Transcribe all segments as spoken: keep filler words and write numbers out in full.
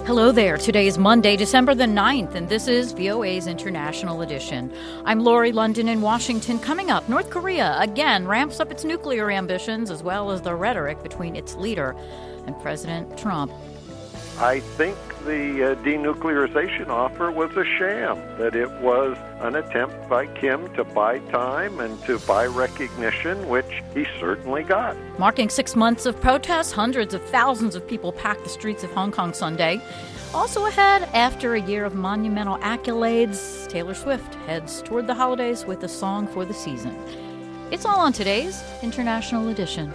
Hello there. Today is Monday, December the ninth, and this is V O A's International Edition. I'm Lori London in Washington. Coming up, North Korea again ramps up its nuclear ambitions as well as the rhetoric between its leader and President Trump. I think the uh, denuclearization offer was a sham, that it was an attempt by Kim to buy time and to buy recognition, which he certainly got. Marking six months of protests, hundreds of thousands of people packed the streets of Hong Kong Sunday. Also ahead, after a year of monumental accolades, Taylor Swift heads toward the holidays with a song for the season. It's all on today's International Edition.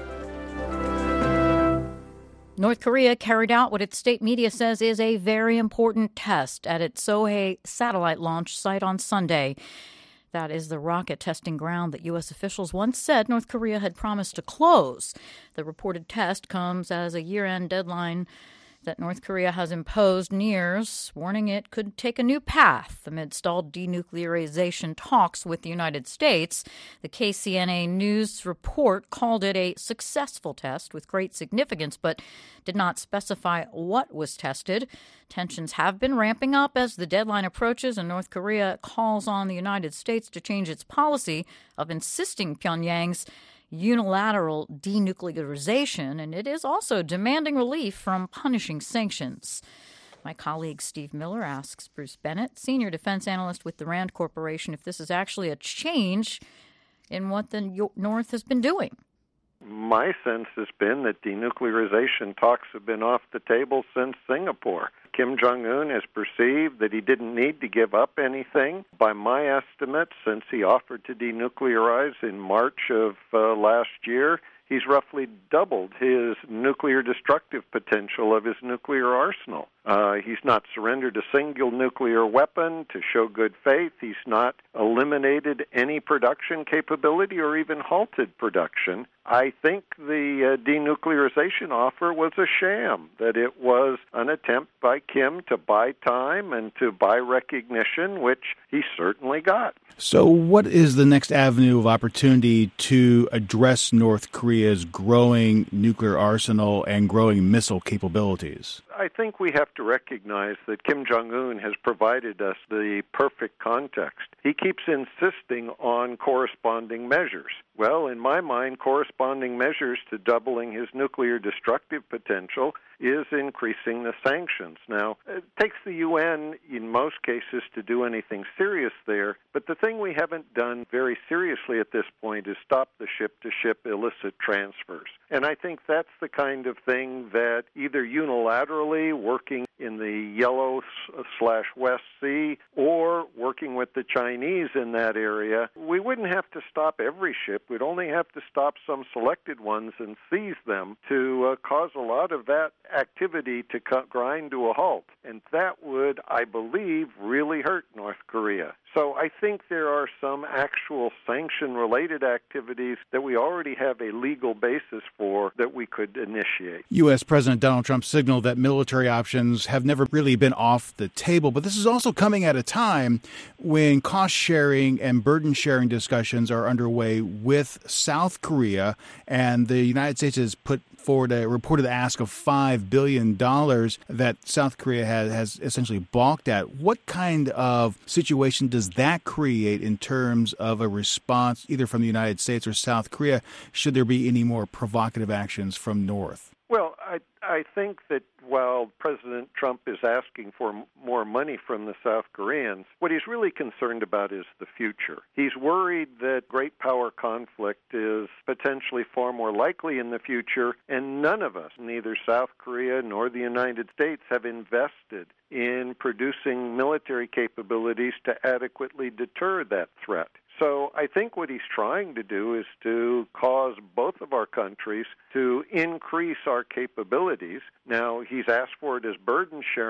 North Korea carried out what its state media says is a very important test at its Sohae satellite launch site on Sunday. That is the rocket testing ground that U S officials once said North Korea had promised to close. The reported test comes as a year-end deadline that North Korea has imposed nears, warning it could take a new path amid stalled denuclearization talks with the United States. The K C N A News report called it a successful test with great significance, but did not specify what was tested. Tensions have been ramping up as the deadline approaches, and North Korea calls on the United States to change its policy of insisting Pyongyang's unilateral denuclearization, and it is also demanding relief from punishing sanctions. My colleague Steve Miller asks Bruce Bennett, senior defense analyst with the Rand Corporation, if this is actually a change in what the North has been doing. My sense has been that denuclearization talks have been off the table since Singapore. Kim Jong-un has perceived that he didn't need to give up anything. By my estimates, since he offered to denuclearize in March of uh, last year, he's roughly doubled his nuclear destructive potential of his nuclear arsenal. Uh, he's not surrendered a single nuclear weapon to show good faith. He's not eliminated any production capability or even halted production. I think the uh, denuclearization offer was a sham, that it was an attempt by Kim to buy time and to buy recognition, which he certainly got. So what is the next avenue of opportunity to address North Korea's growing nuclear arsenal and growing missile capabilities? I think we have to recognize that Kim Jong-un has provided us the perfect context. He keeps insisting on corresponding measures. Well, in my mind, corresponding measures to doubling his nuclear destructive potential is increasing the sanctions. Now, it takes the U N in most cases to do anything serious there, but the thing we haven't done very seriously at this point is stop the ship-to-ship illicit transfers. And I think that's the kind of thing that either unilaterally working in the Yellow slash West Sea or working with the Chinese in that area, we wouldn't have to stop every ship. We'd only have to stop some selected ones and seize them to uh, cause a lot of that activity to cut, grind to a halt. And that would, I believe, really hurt North Korea. So I think there are some actual sanction-related activities that we already have a legal basis for that we could initiate. U S. President Donald Trump signaled that military options have never really been off the table, but this is also coming at a time when cost-sharing and burden-sharing discussions are underway with South Korea, and the United States has put forward a reported ask of five billion dollars that South Korea has, has essentially balked at. What kind of situation does that create in terms of a response either from the United States or South Korea, should there be any more provocative actions from North? Well, I I think that while President Trump is asking for more money from the South Koreans, what he's really concerned about is the future. He's worried that great power conflict is potentially far more likely in the future, and none of us, neither South Korea nor the United States, have invested in producing military capabilities to adequately deter that threat. So I think what he's trying to do is to cause both of our countries to increase our capabilities. Now, he's asked for it as burden sharing,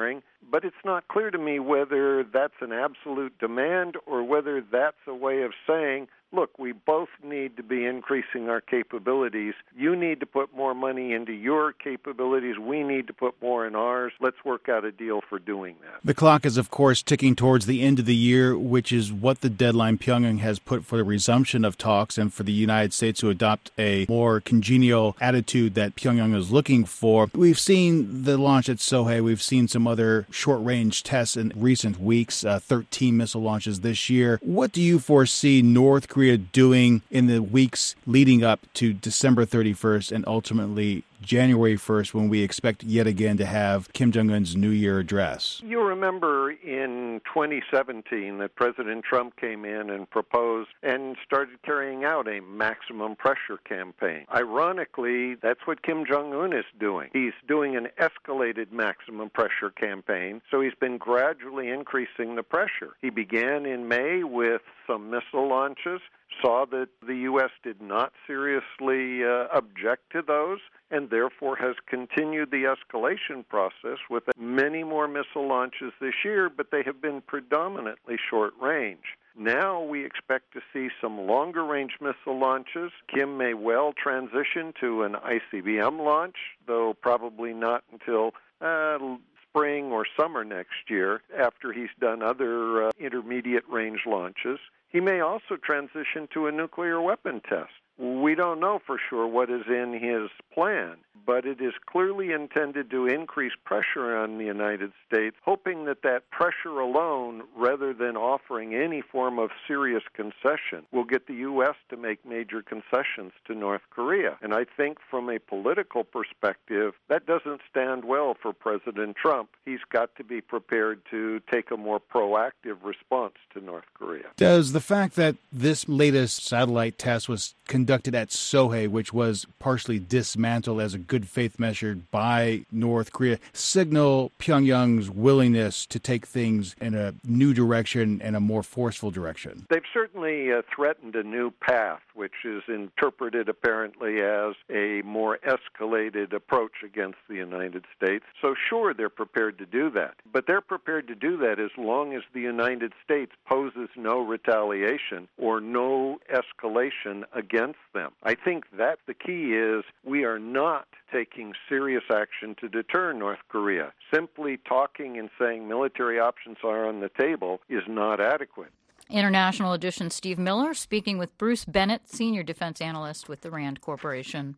but it's not clear to me whether that's an absolute demand or whether that's a way of saying, look, we both need to be increasing our capabilities. You need to put more money into your capabilities. We need to put more in ours. Let's work out a deal for doing that. The clock is, of course, ticking towards the end of the year, which is what the deadline Pyongyang has put for the resumption of talks and for the United States to adopt a more congenial attitude that Pyongyang is looking for. We've seen the launch at Sohae. We've seen some other short-range tests in recent weeks, uh, thirteen missile launches this year. What do you foresee North Korea doing in the weeks leading up to December thirty-first and ultimately January first, when we expect yet again to have Kim Jong-un's New Year address? You remember in twenty seventeen that President Trump came in and proposed and started carrying out a maximum pressure campaign. Ironically, that's what Kim Jong-un is doing. He's doing an escalated maximum pressure campaign, so he's been gradually increasing the pressure. He began in May with some missile launches, saw that the U S did not seriously uh, object to those, and therefore has continued the escalation process with many more missile launches this year, but they have been predominantly short range. Now we expect to see some longer-range missile launches. Kim may well transition to an I C B M launch, though probably not until uh, spring or summer next year, after he's done other uh, intermediate-range launches. He may also transition to a nuclear weapon test. We don't know for sure what is in his plan, but it is clearly intended to increase pressure on the United States, hoping that that pressure alone, rather than offering any form of serious concession, will get the U S to make major concessions to North Korea. And I think from a political perspective, that doesn't stand well for President Trump. He's got to be prepared to take a more proactive response to North Korea. Does the fact that this latest satellite test was conducted at Sohae, which was partially dismantled as a good faith measure by North Korea, signal Pyongyang's willingness to take things in a new direction and a more forceful direction? They've certainly uh, threatened a new path, which is interpreted apparently as a more escalated approach against the United States. So sure, they're prepared to do that. But they're prepared to do that as long as the United States poses no retaliation or no escalation against them. I think that the key is we are not taking serious action to deter North Korea. Simply talking and saying military options are on the table is not adequate. International Edition Steve Miller speaking with Bruce Bennett, Senior Defense Analyst with the RAND Corporation.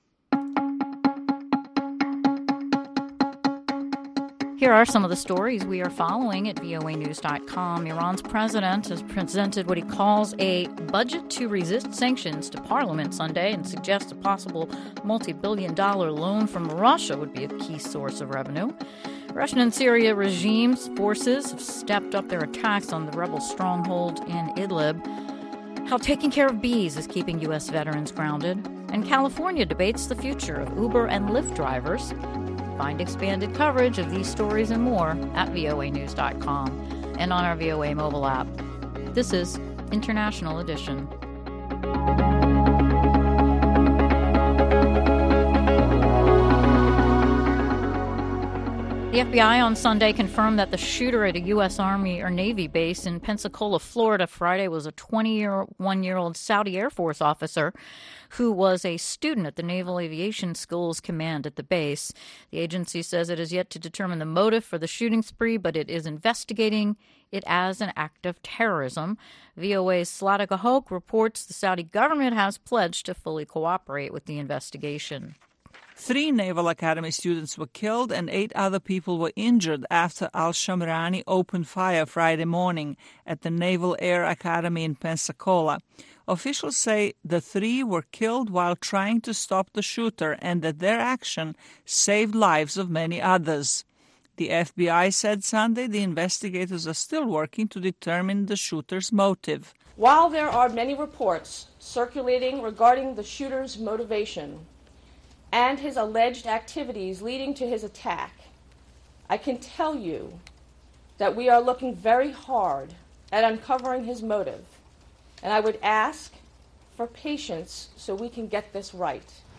Here are some of the stories we are following at V O A news dot com. Iran's president has presented what he calls a budget to resist sanctions to Parliament Sunday and suggests a possible multi-billion dollar loan from Russia would be a key source of revenue. Russian and Syria regime's forces have stepped up their attacks on the rebel stronghold in Idlib. How taking care of bees is keeping U S veterans grounded. And California debates the future of Uber and Lyft drivers. Find expanded coverage of these stories and more at V O A news dot com and on our V O A mobile app. This is International Edition. The F B I on Sunday confirmed that the shooter at a U S Army or Navy base in Pensacola, Florida, Friday was a twenty-one-year-old Saudi Air Force officer who was a student at the Naval Aviation School's command at the base. The agency says it is yet to determine the motive for the shooting spree, but it is investigating it as an act of terrorism. V O A's Zlatica Hoke reports the Saudi government has pledged to fully cooperate with the investigation. Three Naval Academy students were killed and eight other people were injured after al-Shamrani opened fire Friday morning at the Naval Air Academy in Pensacola. Officials say the three were killed while trying to stop the shooter and that their action saved lives of many others. The F B I said Sunday the investigators are still working to determine the shooter's motive. While there are many reports circulating regarding the shooter's motivation and his alleged activities leading to his attack, I can tell you that we are looking very hard at uncovering his motive, and I would ask for patience so we can get this right.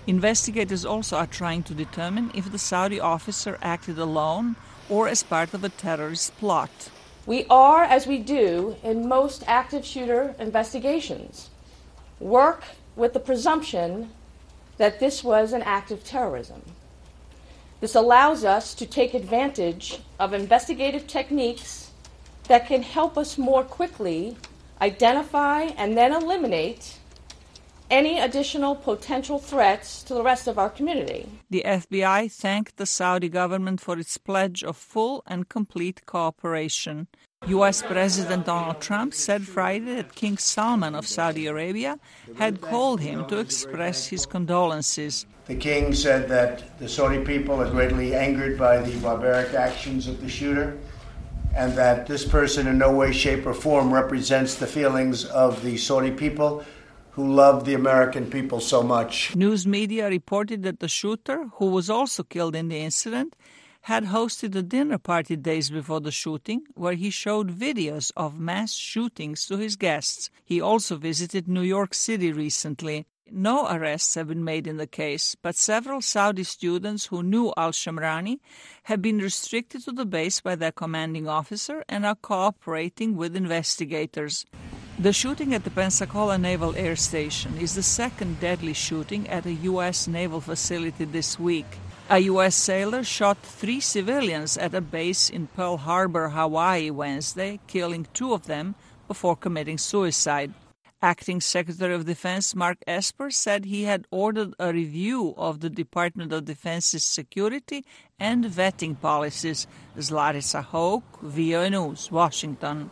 Investigators also are trying to determine if the Saudi officer acted alone or as part of a terrorist plot. We are, as we do in most active shooter investigations, work with the presumption that this was an act of terrorism. This allows us to take advantage of investigative techniques that can help us more quickly identify and then eliminate any additional potential threats to the rest of our community. The F B I thanked the Saudi government for its pledge of full and complete cooperation. U S President Donald Trump said Friday that King Salman of Saudi Arabia had called him to express his condolences. The king said that the Saudi people are greatly angered by the barbaric actions of the shooter, and that this person in no way, shape, or form represents the feelings of the Saudi people who love the American people so much. News media reported that the shooter, who was also killed in the incident, had hosted a dinner party days before the shooting where he showed videos of mass shootings to his guests. He also visited New York City recently. No arrests have been made in the case, but several Saudi students who knew al-Shamrani have been restricted to the base by their commanding officer and are cooperating with investigators. The shooting at the Pensacola Naval Air Station is the second deadly shooting at a U S naval facility this week. A U S sailor shot three civilians at a base in Pearl Harbor, Hawaii, Wednesday, killing two of them before committing suicide. Acting Secretary of Defense Mark Esper said he had ordered a review of the Department of Defense's security and vetting policies. Zlatica Hoke, V O A News, Washington.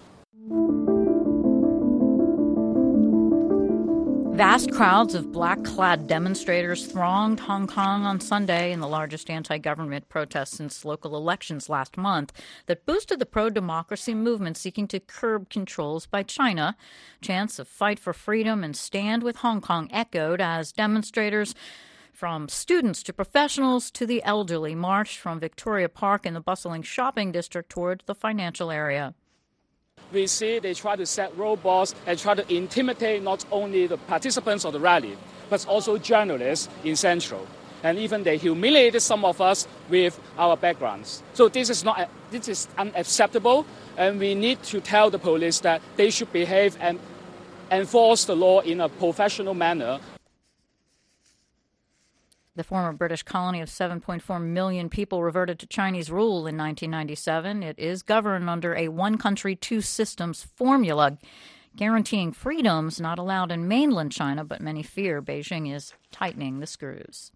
Vast crowds of black-clad demonstrators thronged Hong Kong on Sunday in the largest anti-government protest since local elections last month that boosted the pro-democracy movement seeking to curb controls by China. Chants of fight for freedom and stand with Hong Kong echoed as demonstrators from students to professionals to the elderly marched from Victoria Park in the bustling shopping district toward the financial area. We see they try to set roadblocks and try to intimidate not only the participants of the rally, but also journalists in Central. And even they humiliated some of us with our backgrounds. So this is not this is unacceptable, and we need to tell the police that they should behave and enforce the law in a professional manner. The former British colony of seven point four million people reverted to Chinese rule in nineteen ninety-seven. It is governed under a one country, two systems formula, guaranteeing freedoms not allowed in mainland China, but many fear Beijing is tightening the screws.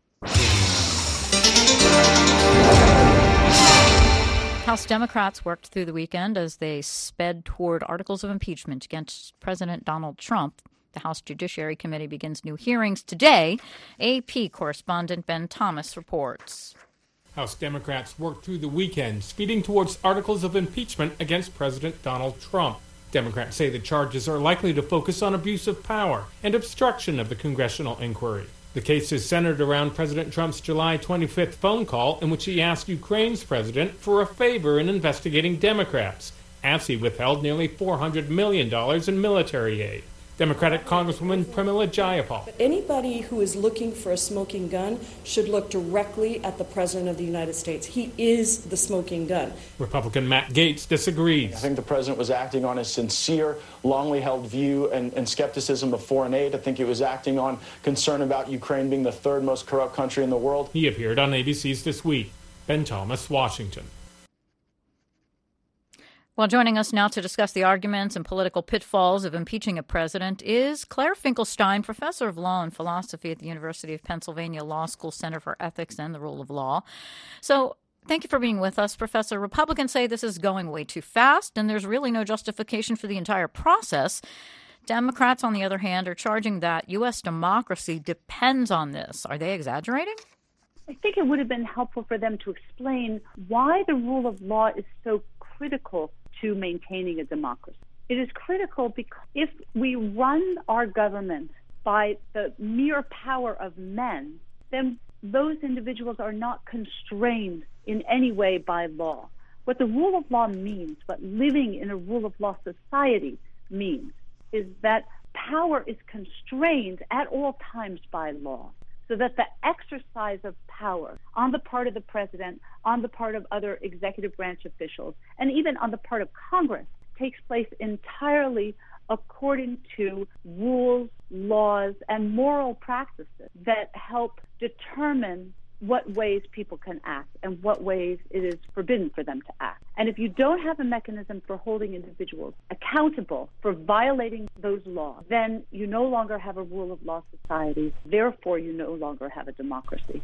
House Democrats worked through the weekend as they sped toward articles of impeachment against President Donald Trump. The House Judiciary Committee begins new hearings today. A P correspondent Ben Thomas reports. House Democrats worked through the weekend, speeding towards articles of impeachment against President Donald Trump. Democrats say the charges are likely to focus on abuse of power and obstruction of the congressional inquiry. The case is centered around President Trump's July twenty-fifth phone call in which he asked Ukraine's president for a favor in investigating Democrats, as he withheld nearly four hundred million dollars in military aid. Democratic Congresswoman Pramila Jayapal. Anybody who is looking for a smoking gun should look directly at the President of the United States. He is the smoking gun. Republican Matt Gaetz disagrees. I think the President was acting on a sincere, longly held view and, and skepticism of foreign aid. I think he was acting on concern about Ukraine being the third most corrupt country in the world. He appeared on A B C's This Week. Ben Thomas, Washington. Well, joining us now to discuss the arguments and political pitfalls of impeaching a president is Claire Finkelstein, professor of law and philosophy at the University of Pennsylvania Law School Center for Ethics and the Rule of Law. So thank you for being with us, Professor. Republicans say this is going way too fast, and there's really no justification for the entire process. Democrats, on the other hand, are charging that U S democracy depends on this. Are they exaggerating? I think it would have been helpful for them to explain why the rule of law is so critical to maintaining a democracy. It is critical because if we run our government by the mere power of men, then those individuals are not constrained in any way by law. What the rule of law means, what living in a rule of law society means, is that power is constrained at all times by law. so that the exercise of power on the part of the president, on the part of other executive branch officials, and even on the part of Congress takes place entirely according to rules, laws, and moral practices that help determine what ways people can act and what ways it is forbidden for them to act. And if you don't have a mechanism for holding individuals accountable for violating those laws, then you no longer have a rule of law society. Therefore, you no longer have a democracy.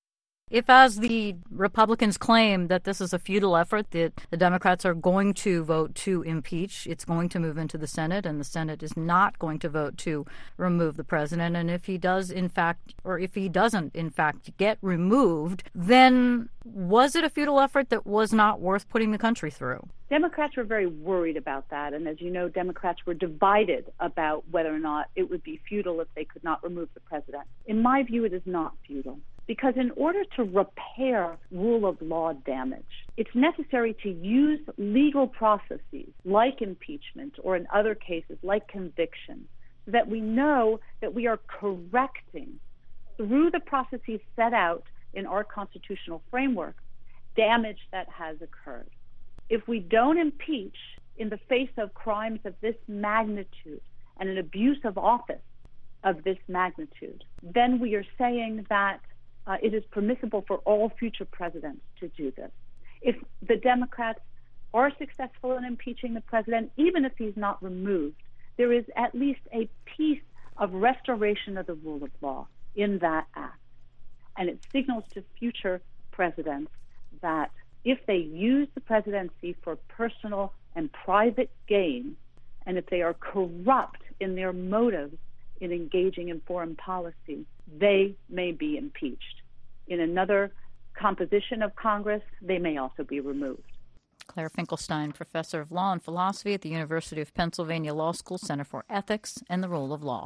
If, as the Republicans claim, that this is a futile effort, that the Democrats are going to vote to impeach, it's going to move into the Senate, and the Senate is not going to vote to remove the president, and if he does, in fact, or if he doesn't, in fact, get removed, then was it a futile effort that was not worth putting the country through? Democrats were very worried about that, and as you know, Democrats were divided about whether or not it would be futile if they could not remove the president. In my view, it is not futile. Because in order to repair rule of law damage, it's necessary to use legal processes like impeachment or in other cases like conviction so that we know that we are correcting through the processes set out in our constitutional framework damage that has occurred. If we don't impeach in the face of crimes of this magnitude and an abuse of office of this magnitude, then we are saying that Uh, it is permissible for all future presidents to do this. If the Democrats are successful in impeaching the president, even if he's not removed, there is at least a piece of restoration of the rule of law in that act. And it signals to future presidents that if they use the presidency for personal and private gain, and if they are corrupt in their motives in engaging in foreign policy, they may be impeached. In another composition of Congress, they may also be removed. Claire Finkelstein, professor of law and philosophy at the University of Pennsylvania Law School Center for Ethics and the Rule of Law.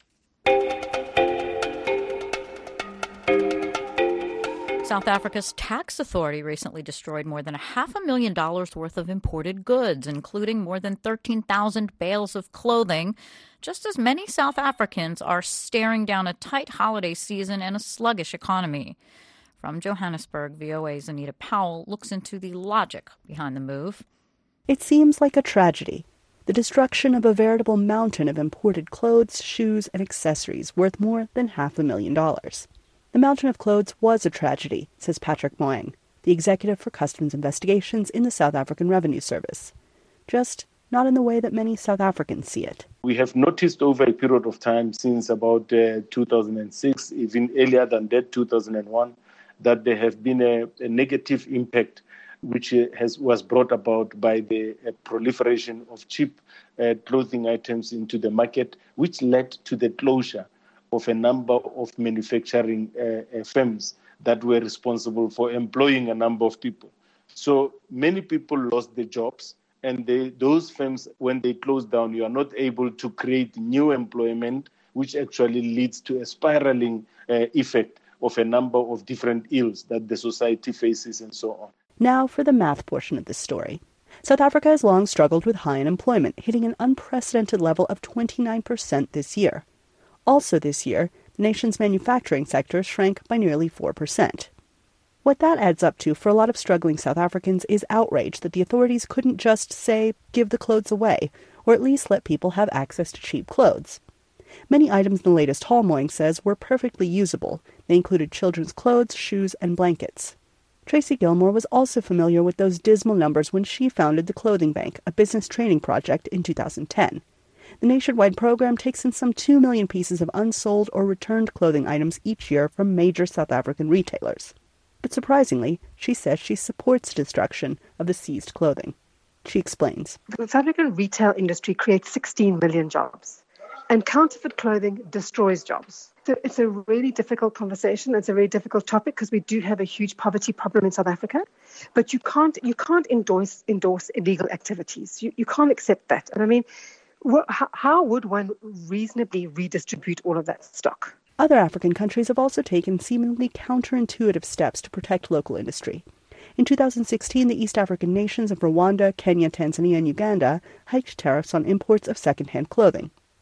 South Africa's tax authority recently destroyed more than a half a million dollars worth of imported goods, including more than thirteen thousand bales of clothing, just as many South Africans are staring down a tight holiday season and a sluggish economy. From Johannesburg, V O A's Anita Powell looks into the logic behind the move. It seems like a tragedy, the destruction of a veritable mountain of imported clothes, shoes, and accessories worth more than half a million dollars. The mountain of clothes was a tragedy, says Patrick Moeng, the executive for customs investigations in the South African Revenue Service. Just not in the way that many South Africans see it. We have noticed over a period of time since about uh, two thousand six, even earlier than that, two thousand one, that there have been a, a negative impact which uh, has was brought about by the uh, proliferation of cheap uh, clothing items into the market, which led to the closure of a number of manufacturing uh, uh, firms that were responsible for employing a number of people. So many people lost their jobs, and they, those firms, when they close down, you are not able to create new employment, which actually leads to a spiraling uh, effect of a number of different ills that the society faces and so on. Now for the math portion of this story. South Africa has long struggled with high unemployment, hitting an unprecedented level of twenty-nine percent this year. Also this year, the nation's manufacturing sector shrank by nearly four percent. What that adds up to for a lot of struggling South Africans is outrage that the authorities couldn't just, say, give the clothes away, or at least let people have access to cheap clothes. Many items in the latest haul, Moeng says, were perfectly usable. They included children's clothes, shoes, and blankets. Tracy Gilmore was also familiar with those dismal numbers when she founded the Clothing Bank, a business training project, in two thousand ten. The nationwide program takes in some two million pieces of unsold or returned clothing items each year from major South African retailers. But surprisingly, she says she supports destruction of the seized clothing. She explains. The South African retail industry creates sixteen million jobs, and counterfeit clothing destroys jobs. So it's a really difficult conversation. It's a very difficult topic because we do have a huge poverty problem in South Africa, but you can't you can't endorse endorse illegal activities. You you can't accept that. And I mean, Well, how would one reasonably redistribute all of that stock? Other African countries have also taken seemingly counterintuitive steps to protect local industry. In two thousand sixteen, the East African nations of Rwanda, Kenya, Tanzania, and Uganda hiked tariffs on imports of second-hand clothing.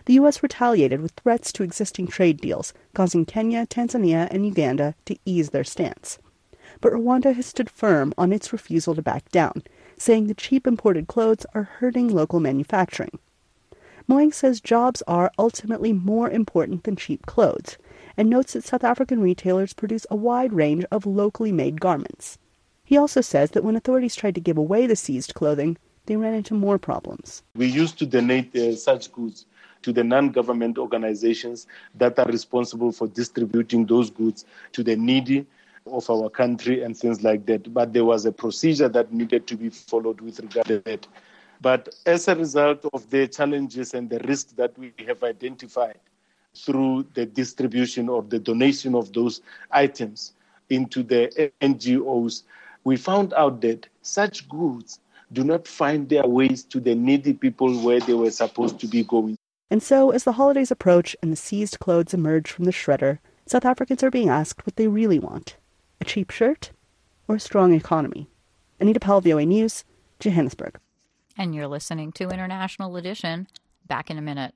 The U S retaliated with threats to existing trade deals, causing Kenya, Tanzania, and Uganda to ease their stance. But Rwanda has stood firm on its refusal to back down, saying the cheap imported clothes are hurting local manufacturing. Moeng says jobs are ultimately more important than cheap clothes, and notes that South African retailers produce a wide range of locally made garments. He also says that when authorities tried to give away the seized clothing, they ran into more problems. We used to donate uh, such goods to the non-government organizations that are responsible for distributing those goods to the needy of our country and things like that. But there was a procedure that needed to be followed with regard to that. But as a result of the challenges and the risks that we have identified through the distribution or the donation of those items into the N G Os, we found out that such goods do not find their ways to the needy people where they were supposed to be going. And so, as the holidays approach and the seized clothes emerge from the shredder, South Africans are being asked what they really want. A cheap shirt or a strong economy? Anita Powell, V O A News, Johannesburg. And you're listening to International Edition. Back in a minute.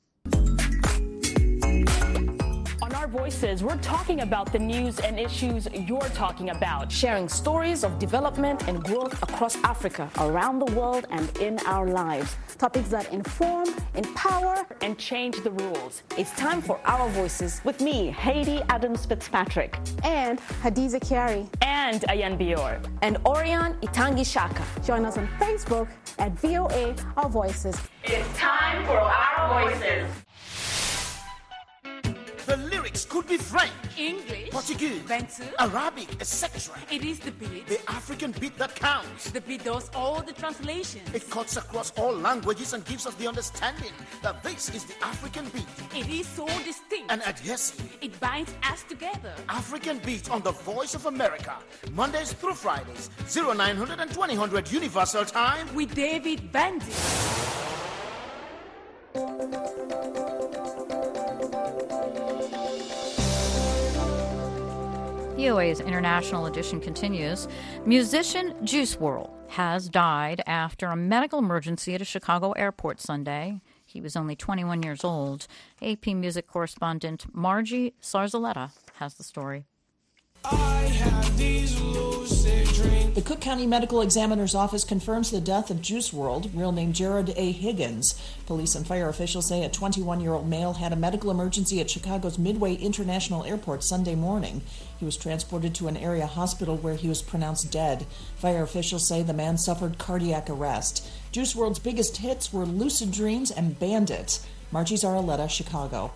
On Our Voices, we're talking about the news and issues you're talking about, sharing stories of development and growth across Africa, around the world, and in our lives. Topics that inform, empower, and change the rules. It's time for Our Voices with me, Haiti Adams Fitzpatrick, and Hadiza Kiari, and Ayan Bior, and Orion Itangi Shaka. Join us on Facebook at V O A Our Voices. It's time for Our Voices. The lyrics could be French, English, Portuguese, Bantu, Arabic, et cetera. It is the beat. The African beat that counts. The beat does all the translations. It cuts across all languages and gives us the understanding that this is the African beat. It is so distinct and adhesive. It binds us together. African Beat on the Voice of America. Mondays through Fridays, oh nine hundred and twenty hundred Universal Time. With David Bandy. V O A's International Edition continues. Musician Juice world has died after a medical emergency at a Chicago airport Sunday. He was only twenty-one years old. A P music correspondent Margie Sarzaletta has the story. I have these lucid dreams. The Cook County Medical Examiner's Office confirms the death of Juice world, real name Jared A. Higgins. Police and fire officials say a twenty-one-year-old male had a medical emergency at Chicago's Midway International Airport Sunday morning. He was transported to an area hospital where he was pronounced dead. Fire officials say the man suffered cardiac arrest. Juice world's biggest hits were Lucid Dreams and Bandit. Margie Zaraletta, Chicago.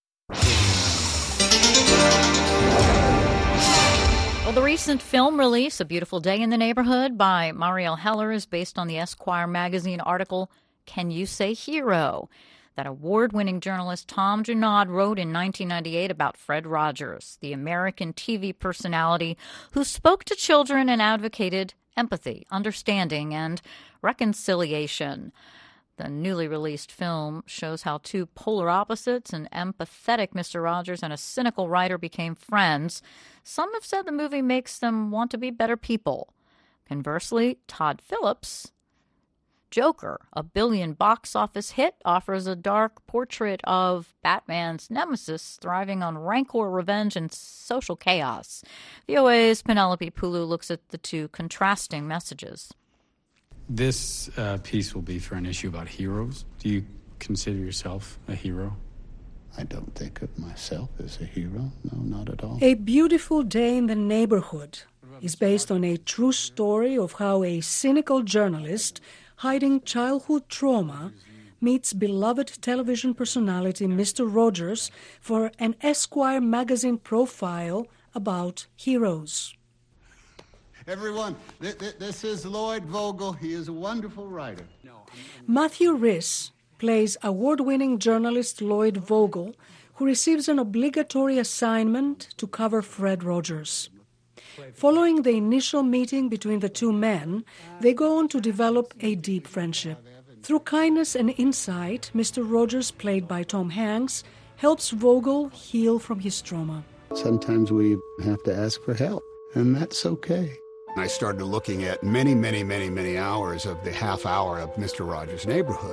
Well, the recent film release, A Beautiful Day in the Neighborhood by Marielle Heller, is based on the Esquire magazine article, Can You Say Hero? That award-winning journalist Tom Junod wrote in nineteen ninety-eight about Fred Rogers, the American T V personality who spoke to children and advocated empathy, understanding, and reconciliation. The newly released film shows how two polar opposites, an empathetic Mister Rogers and a cynical writer, became friends. Some have said the movie makes them want to be better people. Conversely, Todd Phillips' Joker, a billion box office hit, offers a dark portrait of Batman's nemesis thriving on rancor, revenge, and social chaos. V O A's Penelope Pulu looks at the two contrasting messages. This uh, piece will be for an issue about heroes. Do you consider yourself a hero? I don't think of myself as a hero. No, not at all. A Beautiful Day in the Neighborhood is based on a true story of how a cynical journalist hiding childhood trauma meets beloved television personality Mister Rogers for an Esquire magazine profile about heroes. Everyone, th- th- this is Lloyd Vogel. He is a wonderful writer. Matthew Rhys plays award-winning journalist Lloyd Vogel, who receives an obligatory assignment to cover Fred Rogers. Following the initial meeting between the two men, they go on to develop a deep friendship. Through kindness and insight, Mister Rogers, played by Tom Hanks, helps Vogel heal from his trauma. Sometimes we have to ask for help, and that's okay. I started looking at many, many, many, many hours of the half hour of Mister Rogers' Neighborhood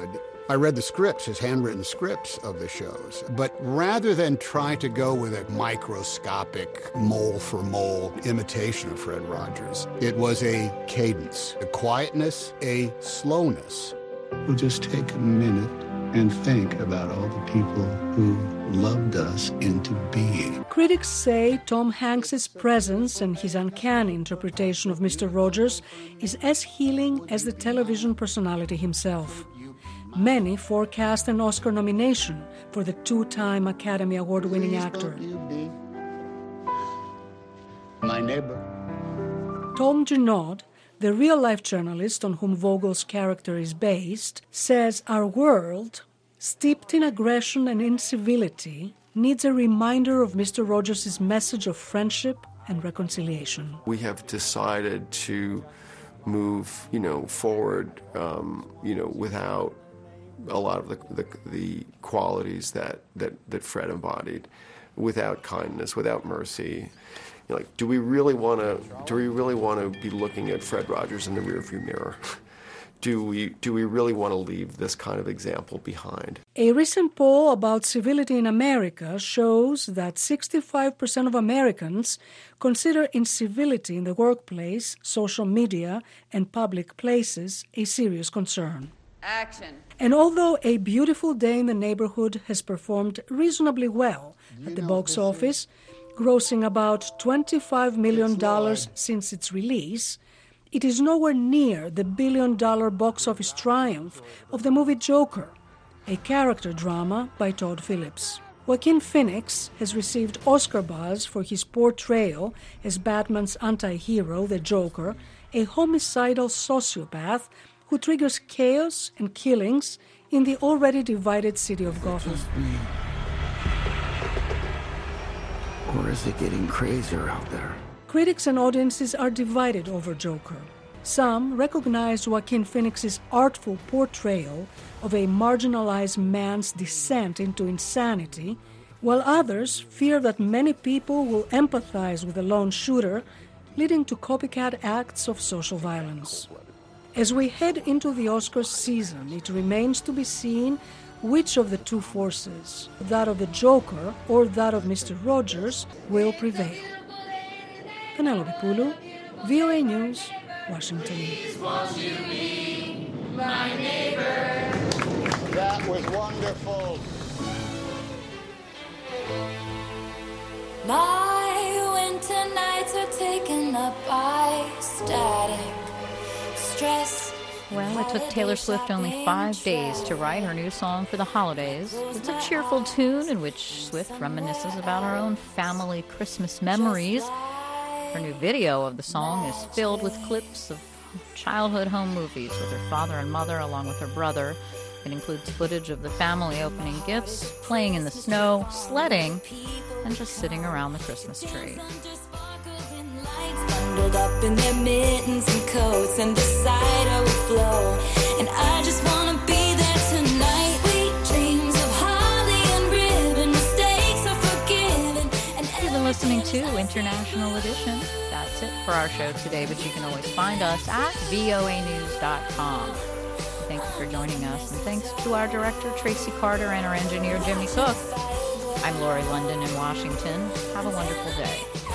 I read the scripts, his handwritten scripts of the shows. But rather than try to go with a microscopic, mole-for-mole imitation of Fred Rogers, it was a cadence, a quietness, a slowness. We'll just take a minute and think about all the people who loved us into being. Critics say Tom Hanks's presence and his uncanny interpretation of Mister Rogers is as healing as the television personality himself. Many forecast an Oscar nomination for the two-time Academy Award-winning actor. My neighbor. Tom Junod, the real-life journalist on whom Vogel's character is based, says our world, steeped in aggression and incivility, needs a reminder of Mister Rogers' message of friendship and reconciliation. We have decided to move, you know, forward, um, you know, without a lot of the, the, the qualities that, that, that Fred embodied, without kindness, without mercy. You know, like, do we really want to? Do we really want to be looking at Fred Rogers in the rearview mirror? Do we? Do we really want to leave this kind of example behind? A recent poll about civility in America shows that sixty-five percent of Americans consider incivility in the workplace, social media, and public places a serious concern. Action. And although A Beautiful Day in the Neighborhood has performed reasonably well at the box office, grossing about twenty-five million dollars since its release, it is nowhere near the billion-dollar box office triumph of the movie Joker, a character drama by Todd Phillips. Joaquin Phoenix has received Oscar buzz for his portrayal as Batman's anti-hero, the Joker, a homicidal sociopath who triggers chaos and killings in the already divided city of Gotham. Or is it getting crazier out there? Critics and audiences are divided over Joker. Some recognize Joaquin Phoenix's artful portrayal of a marginalized man's descent into insanity, while others fear that many people will empathize with the lone shooter, leading to copycat acts of social violence. As we head into the Oscars season, it remains to be seen which of the two forces, that of the Joker or that of Mister Rogers, will prevail. Penelope Pulu, V O A News, Washington. That was wonderful. My winter nights are taken up by static. Well, it took Taylor Swift only five days to write her new song for the holidays. It's a cheerful tune in which Swift reminisces about her own family Christmas memories. Her new video of the song is filled with clips of childhood home movies with her father and mother along with her brother. It includes footage of the family opening gifts, playing in the snow, sledding, and just sitting around the Christmas tree. Bundled up in their mittens and coats, and the cider will flow. And I just wanna be there tonight. Sweet dreams of holly and ribbon, mistakes are forgiven. And you've been listening to International Edition. That's it for our show today, but you can always find us at V O A news dot com. Thank you for joining us, and thanks to our director Tracy Carter and our engineer Jimmy Cook. I'm Lori London in Washington. Have a wonderful day.